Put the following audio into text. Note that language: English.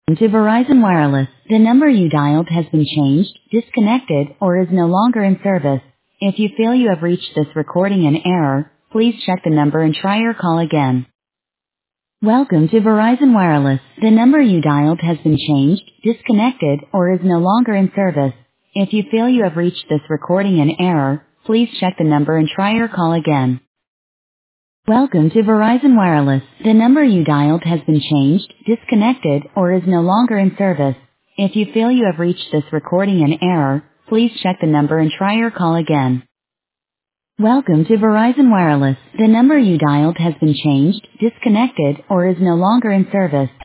To Verizon Wireless, the number you dialed has been changed, disconnected, or is no longer in service. If you feel you have reached this recording in error, please check the number and try your call again. Welcome to Verizon Wireless. The number you dialed has been changed, disconnected, or is no longer in service. If you feel you have reached this recording in error, please check the number and try your call again. Welcome to Verizon Wireless. The number you dialed has been changed, disconnected, or is no longer in service. If you feel you have reached this recording in error, please check the number and try your call again. Welcome to Verizon Wireless. The number you dialed has been changed, disconnected, or is no longer in service.